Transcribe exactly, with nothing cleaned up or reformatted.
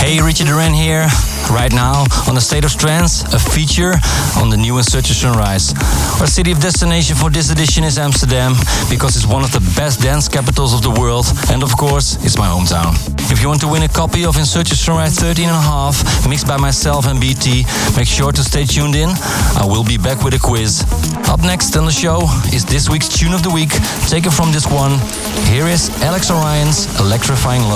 Hey, Richard Duran here. Right now on the State of Trance, a feature on the new In Search of Sunrise. Our city of destination for this edition is Amsterdam, because it's one of the best dance capitals of the world, and of course, it's my hometown. If you want to win a copy of In Search of Sunrise thirteen and a half, mixed by myself and B T, make sure to stay tuned in. I will be back with a quiz. Up next on the show is this week's Tune of the Week, taken from this one. Here is Alex Orion's Electrifying Love.